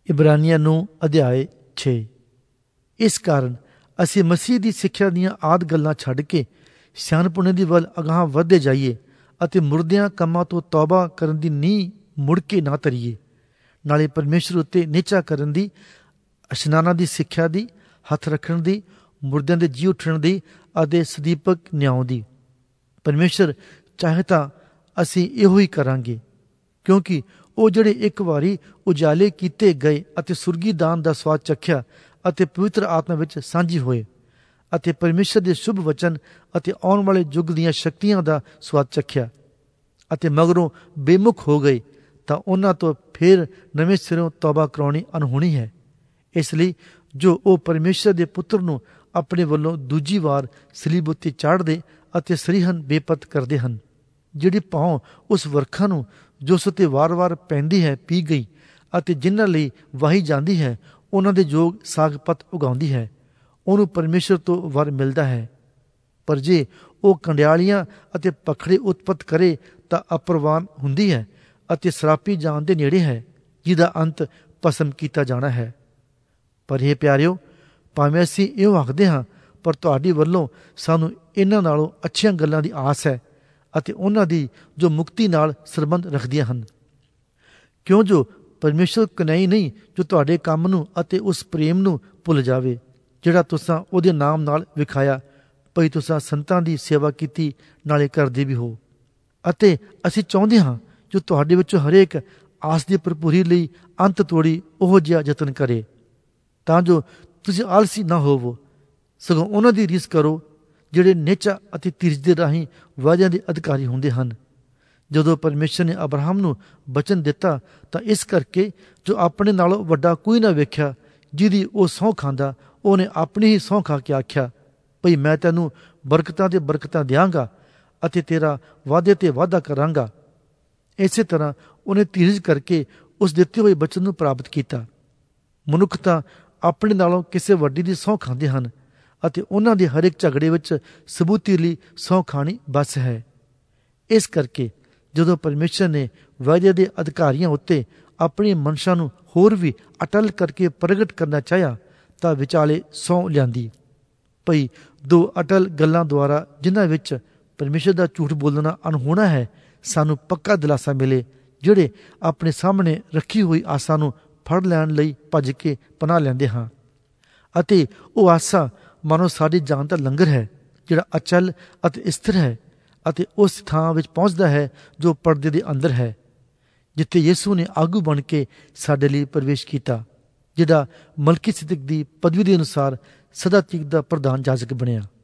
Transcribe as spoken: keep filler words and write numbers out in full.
ਇਬਰਾਨੀਆਂ ਨੂੰ ਅਧਿਆਏ ਛੇ। ਇਸ ਕਾਰਨ ਅਸੀਂ ਮਸੀਹ ਦੀ ਸਿੱਖਿਆ ਦੀਆਂ ਆਦਿ ਗੱਲਾਂ ਛੱਡ ਕੇ ਸਿਆਣਪੁਣੇ ਦੀ ਵੱਲ ਅਗਾਂਹ ਵਧਦੇ ਜਾਈਏ ਅਤੇ ਮੁਰਦਿਆਂ ਕੰਮਾਂ ਤੋਂ ਤੌਬਾ ਕਰਨ ਦੀ ਨੀਂਹ ਮੁੜ ਕੇ ਨਾ ਧਰੀਏ। ਨਾਲੇ ਪਰਮੇਸ਼ਰ ਉੱਤੇ ਨਿਹਚਾ ਕਰਨ ਦੀ, ਇਸ਼ਨਾਨਾਂ ਦੀ ਸਿੱਖਿਆ ਦੀ, ਹੱਥ ਰੱਖਣ ਦੀ, ਮੁਰਦਿਆਂ ਦੇ ਜੀ ਉੱਠਣ ਦੀ ਅਤੇ ਸਦੀਪਕ ਨਿਆਂ ਦੀ। ਪਰਮੇਸ਼ਰ ਚਾਹੇ ਤਾਂ ਅਸੀਂ ਇਹੋ ਹੀ ਕਰਾਂਗੇ, ਕਿਉਂਕਿ ਉਹ ਜਿਹੜੇ ਇੱਕ ਵਾਰੀ ਉਜਾਲੇ ਕੀਤੇ ਗਏ ਅਤੇ ਸੁਰਗੀ ਦਾਨ ਦਾ ਸਵਾਦ ਚਖਿਆ ਅਤੇ ਪਵਿੱਤਰ ਆਤਮਾ ਵਿੱਚ ਸਾਂਝੀ ਹੋਏ ਅਤੇ ਪਰਮੇਸ਼ਰ ਦੇ ਸ਼ੁਭ ਵਚਨ ਅਤੇ ਆਉਣ ਵਾਲੇ ਯੁੱਗ ਦੀਆਂ ਸ਼ਕਤੀਆਂ ਦਾ ਸਵਾਦ ਚਖਿਆ ਅਤੇ ਮਗਰੋਂ ਬੇਮੁਖ ਹੋ ਗਏ, ਤਾਂ ਉਹਨਾਂ ਤੋਂ ਫਿਰ ਨਵੇਂ ਸਿਰੋਂ ਤੌਬਾ ਕਰਾਉਣੀ ਅਨਹੋਣੀ ਹੈ। ਇਸ ਲਈ ਜੋ ਉਹ ਪਰਮੇਸ਼ਰ ਦੇ ਪੁੱਤਰ ਨੂੰ ਆਪਣੇ ਵੱਲੋਂ ਦੂਜੀ ਵਾਰ ਸਲੀਬ ਉੱਤੇ ਚਾੜ੍ਹਦੇ ਅਤੇ ਸਰੀਹਨ ਬੇਪਤ ਕਰਦੇ ਹਨ, ਜਿਹੜੀ ਭੌਂ ਉਸ ਵਰਖਾ ਨੂੰ ਜੋ ਉਸ ਉੱਤੇ ਵਾਰ-ਵਾਰ ਪੈਂਦੀ ਹੈ ਪੀ ਗਈ ਅਤੇ ਜਿਨ੍ਹਾਂ ਲਈ ਵਾਹੀ ਜਾਂਦੀ ਹੈ ਉਹਨਾਂ ਦੇ ਯੋਗ ਸਾਗਪਤ ਉਗਾਉਂਦੀ ਹੈ, ਉਹਨੂੰ ਪਰਮੇਸ਼ਰ ਤੋਂ ਵਰ ਮਿਲਦਾ ਹੈ। ਪਰ ਜੇ ਉਹ ਕੰਡਿਆਲੀਆਂ ਅਤੇ ਪਖੜੇ ਉਤਪਤ ਕਰੇ ਤਾਂ ਅਪਰਵਾਨ ਹੁੰਦੀ ਹੈ ਅਤੇ ਸਰਾਪੀ ਜਾਣ ਦੇ ਨੇੜੇ ਹੈ, ਜਿਹਦਾ ਅੰਤ ਭਸਮ ਕੀਤਾ ਜਾਣਾ ਹੈ। ਪਰ ਇਹ ਪਿਆਰਿਓ, ਭਾਵੇਂ ਅਸੀਂ ਇਹੋ ਆਖਦੇ ਹਾਂ, ਪਰ ਤੁਹਾਡੀ ਵੱਲੋਂ ਸਾਨੂੰ ਇਹਨਾਂ ਨਾਲੋਂ ਅੱਛੀਆਂ ਗੱਲਾਂ ਦੀ ਆਸ ਹੈ ਅਤੇ ਉਹਨਾਂ ਦੀ ਜੋ ਮੁਕਤੀ ਨਾਲ ਸੰਬੰਧ ਰੱਖਦੀਆਂ ਹਨ। ਕਿਉਂ ਜੋ ਪਰਮੇਸ਼ਰ ਕਨਈ ਨਹੀਂ ਜੋ ਤੁਹਾਡੇ ਕੰਮ ਨੂੰ ਅਤੇ ਉਸ ਪ੍ਰੇਮ ਨੂੰ ਭੁੱਲ ਜਾਵੇ ਜਿਹੜਾ ਤੁਸਾਂ ਉਹਦੇ ਨਾਮ ਨਾਲ ਵਿਖਾਇਆ, ਭਈ ਤੁਸਾਂ ਸੰਤਾਂ ਦੀ ਸੇਵਾ ਕੀਤੀ, ਨਾਲੇ ਕਰਦੇ ਵੀ ਹੋ। ਅਤੇ ਅਸੀਂ ਚਾਹੁੰਦੇ ਹਾਂ ਜੋ ਤੁਹਾਡੇ ਵਿੱਚੋਂ ਹਰੇਕ ਆਸ ਦੀ ਭਰਪੂਰੀ ਲਈ ਅੰਤ ਤੋੜੀ ਉਹੋ ਜਿਹਾ ਯਤਨ ਕਰੇ, ਤਾਂ ਜੋ ਤੁਸੀਂ ਆਲਸੀ ਨਾ ਹੋਵੋ, ਸਗੋਂ ਉਹਨਾਂ ਦੀ ਰੀਸ ਕਰੋ ਜਿਹੜੇ ਨਿਹਚਾ ਅਤੇ ਧੀਰਜ ਦੇ ਰਾਹੀਂ ਵਾਅਦਿਆਂ ਦੇ ਅਧਿਕਾਰੀ ਹੁੰਦੇ ਹਨ। ਜਦੋਂ ਪਰਮੇਸ਼ਰ ਨੇ ਅਬਰਾਹਮ ਨੂੰ ਬਚਨ ਦਿੱਤਾ ਤਾਂ ਇਸ ਕਰਕੇ ਜੋ ਆਪਣੇ ਨਾਲੋਂ ਵੱਡਾ ਕੋਈ ਨਾ ਵੇਖਿਆ, ਜਿਹਦੀ ਉਹ ਸਹੁੰ ਖਾਂਦਾ, ਉਹਨੇ ਆਪਣੀ ਹੀ ਸਹੁੰ ਖਾ ਕੇ ਆਖਿਆ, ਭਈ ਮੈਂ ਤੈਨੂੰ ਬਰਕਤਾਂ ਤੇ ਬਰਕਤਾਂ ਦਿਆਂਗਾ ਅਤੇ ਤੇਰਾ ਵਾਅਦੇ ਤੇ ਵਾਅਦਾ ਕਰਾਂਗਾ। ਇਸੇ ਤਰ੍ਹਾਂ ਉਹਨੇ ਧੀਰਜ ਕਰਕੇ ਉਸ ਦਿੱਤੇ ਹੋਏ ਬਚਨ ਨੂੰ ਪ੍ਰਾਪਤ ਕੀਤਾ। ਮਨੁੱਖ ਤਾਂ ਆਪਣੇ ਨਾਲੋਂ ਕਿਸੇ ਵੱਡੀ ਦੀ ਸਹੁੰ ਖਾਂਦੇ ਹਨ ਅਤੇ ਉਹਨਾਂ ਦੇ ਹਰੇਕ ਝਗੜੇ ਵਿੱਚ ਸਬੂਤੀ ਲਈ ਸਹੁੰ ਖਾਣੀ ਬਸ ਹੈ। ਇਸ ਕਰਕੇ ਜਦੋਂ ਪਰਮੇਸ਼ਰ ਨੇ ਵਾਅਦੇ ਦੇ ਅਧਿਕਾਰੀਆਂ ਉੱਤੇ ਆਪਣੀ ਮਨਸ਼ਾ ਨੂੰ ਹੋਰ ਵੀ ਅਟਲ ਕਰਕੇ ਪ੍ਰਗਟ ਕਰਨਾ ਚਾਹਿਆ ਤਾਂ ਵਿਚਾਲੇ ਸਹੁੰ ਲਿਆਂਦੀ, ਭਈ ਦੋ ਅਟਲ ਗੱਲਾਂ ਦੁਆਰਾ ਜਿਨ੍ਹਾਂ ਵਿੱਚ ਪਰਮੇਸ਼ਰ ਦਾ ਝੂਠ ਬੋਲਣਾ ਅਨਹੋਣਾ ਹੈ, ਸਾਨੂੰ ਪੱਕਾ ਦਿਲਾਸਾ ਮਿਲੇ, ਜਿਹੜੇ ਆਪਣੇ ਸਾਹਮਣੇ ਰੱਖੀ ਹੋਈ ਆਸਾਂ ਨੂੰ ਫੜ ਲੈਣ ਲਈ ਭੱਜ ਕੇ ਪਨਾਹ ਲੈਂਦੇ ਹਾਂ। ਅਤੇ ਉਹ ਆਸਾ ਮਾਨੋ ਸਾਡੀ ਜਾਨ ਦਾ ਲੰਗਰ ਹੈ, ਜਿਹੜਾ ਅਚਲ ਅਤੇ ਸਥਿਰ ਹੈ ਅਤੇ ਉਸ ਥਾਂ ਵਿੱਚ ਪਹੁੰਚਦਾ ਹੈ ਜੋ ਪਰਦੇ ਦੇ ਅੰਦਰ ਹੈ, ਜਿੱਥੇ ਯਿਸੂ ਨੇ ਆਗੂ ਬਣ ਕੇ ਸਾਡੇ ਲਈ ਪ੍ਰਵੇਸ਼ ਕੀਤਾ, ਜਿਹੜਾ ਮਲਕੀਸਿਦਕ ਦੀ ਪਦਵੀ ਦੇ ਅਨੁਸਾਰ ਸਦਾ ਤੀਕ ਦਾ ਪ੍ਰਧਾਨ ਜਾਜਕ ਬਣਿਆ।